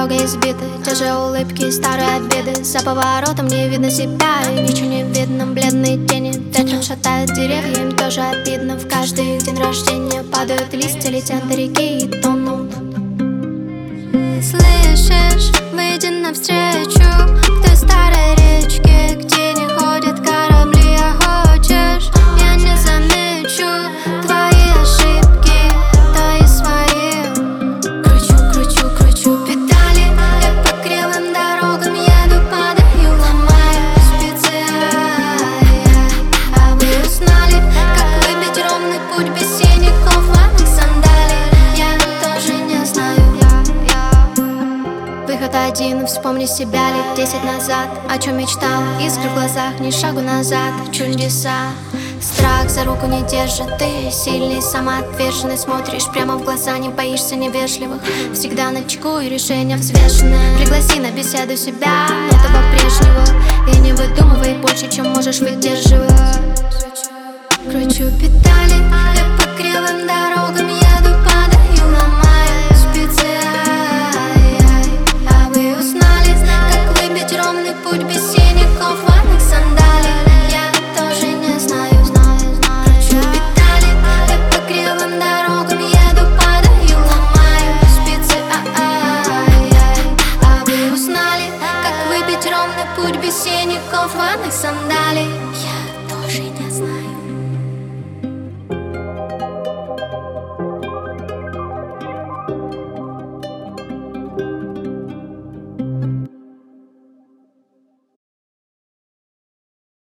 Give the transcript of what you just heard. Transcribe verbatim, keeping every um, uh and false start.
дорога избита, те же улыбки и старые обиды. За поворотом не видно себя, и ничего не видно, бледные тени. Ветром шатают деревья, им тоже обидно. В каждый их день рождения падают листья, летят до реки и тонут. Слышишь, выйди навстречу к той старой речке, где не ходят корабли, а хочешь, я не замечу твои ошибки, да и свои. Кручу, кручу, кручу педали, я по кривым дорогам еду, падаю, ломаю спицы. А вы узнали, как выбить ровный путь без синяков, ватных сандалий? Я тоже не знаю. Выход один, вспомни себя лет десять назад. О чем мечтал, искры в глазах, ни шагу назад. Чудеса, страх за руку не держит. Ты сильный, самоотверженный, смотришь прямо в глаза, не боишься невежливых. Всегда начеку и решение взвешенное. Пригласи на беседу себя, этого прежнего, и не выдумывай больше, чем можешь выдерживать. Кручу педали, я по кривым дорогам еду, падаю, ломаю спицы. А вы узнали, как выбить ровный путь без синяков, ватных сандалий? Я тоже не знаю. Кручу педали, я по кривым дорогам еду, падаю, ломаю спицы. А вы узнали, как выбить ровный путь без синяков, ватных сандалий?